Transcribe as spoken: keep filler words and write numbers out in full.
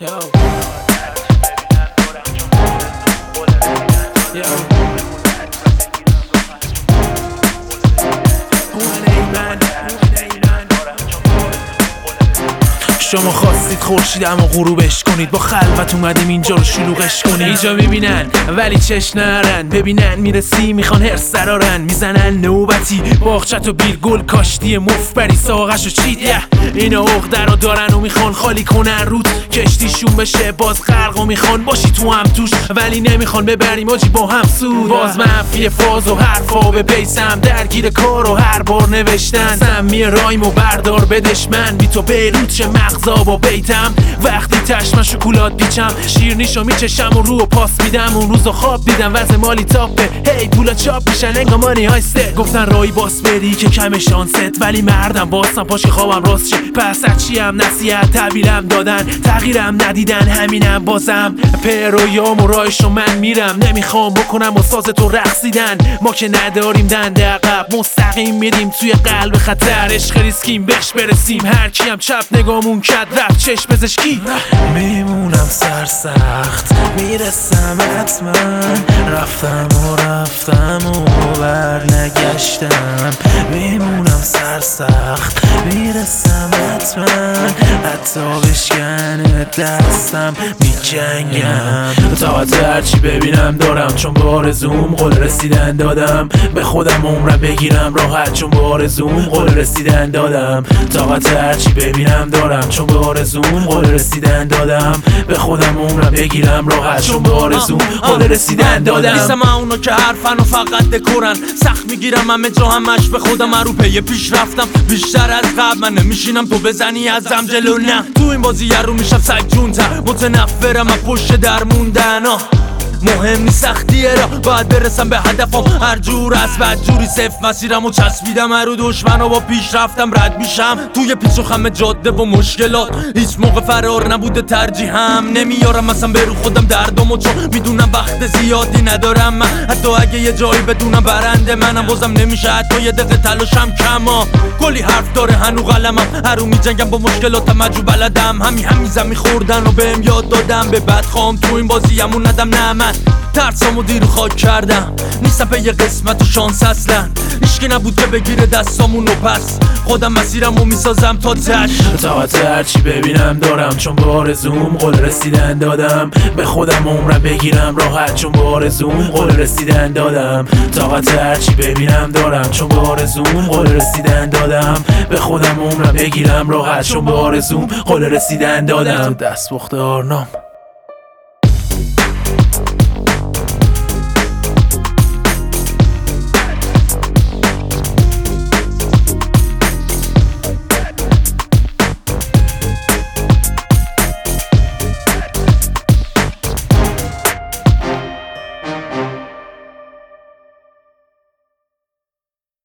شما خواستید خورشیدم و غروبش کنید، با خلوت اومدیم اینجا رو شلوغش کنید. اینجا میبینن ولی چش نرن، ببینن میرسی میخوان هرس درارن، میزنن نوبتی باغچت و بیل گل کاشتی مفبری ساقش و چیده. اینا عقده رو دارن و میخوان خالی کنن رود کشتیشون بشه باز غرق و میخوان باشی تو هم توش، ولی نمیخوان ببریم آجی با هم سود. باز منفی فاز و حرفا به بیسم درگیر کار و هر بار نوشتن سمی رایم و بردار بدش من بی تو بیروت چه مغزا با بیتم. وقتی تشمن شکولات بیچم شیرنیشو میچشم و رو و پاس میدم. اون روزو خواب دیدم وضع مالی تاپه، هی پولا چاپ میشن انگا مانی های سه. گفتن رای باس بری که کم شانست، ولی مردم باستم پاش که خوابم راست شه. پس هرچی هم نصیحت تحویلم دادن تغییرم ندیدن همینم بازم پرویام و رایشو من میرم. نمیخوام بکنم و ساز تو رقصیدن، ما که نداریم دنده عقب مستقیم میریم توی قلب خطر. عشق ریسکیم بهش برسیم هر کیم چپ نگامون کد رفت چشم پزشکی. میمونم سرسخت میرسم حتما، رفتم و رفتم و برنگشتم. میمونم سرسخت میرسم حتما، حتی بشکنه دستم میجنگم. طاقت هرچی ببینم دارم چون به آرزوم قول رسیدن دادم. به خودم عمرم بگیرم راحت چون به آرزوم قول رسیدن دادم. طاقت هرچی ببینم دارم چون به آرزوم قول رسیدن دادم. به خودم عمرم بگیرم راحت چون به آرزوم قول رسیدن دادم. نیستم اونا که حرفن و فقط دکورن، سخت میگیرم همه جا همش به خودم رو پی پیش رفتم بیشتر از قبل. من نمیشینم تو بزنی ازم جلو نه، تو این بازی رو میشم سجونتر. متنفرم از پشت در موندن ها، مهم نیست سختیه را باید برسم به هدفم. هر جور از بد جوری صفر مسیرم و چسبیدم هر رو دشمن و با پیش رفتم رد میشم توی پیچ و خم جاده و مشکلات. هیچ موقع فرار نبوده ترجیحم، نمیارم مثلا به رو خودم دردمو چون میدونم وقت زیادی ندارم. من حتی اگه یه جایی بدونم برنده منم بازم نمیشه حتی یه دقیقه تلاشم کما. کلی حرف داره هنو قلمم، هر رو میجنگم با مشکلاتم عجو بلدم. همین همیزم میخوردن و بهم یاد دادم به بد خوام تو این بازی همون ندم. نه من ترسامو دیر خاک کردم، نیستم به یه قسمت و شانس اصلا. هیچکی نبود که بگیره دستامونو پس خودم مسیرمو میسازم تا تش. طاقت هرچی ببینم دارم چون به آرزوم قول رسیدن دادم. به خودم عمرم بگیرم راحت چون به آرزوم قول رسیدن دادم. طاقت هرچی ببینم دارم چون به آرزوم قول رسیدن دادم. به خودم عمرم بگیرم راحت چون به آرزوم قول رسیدن دادم. دست بخت آرنام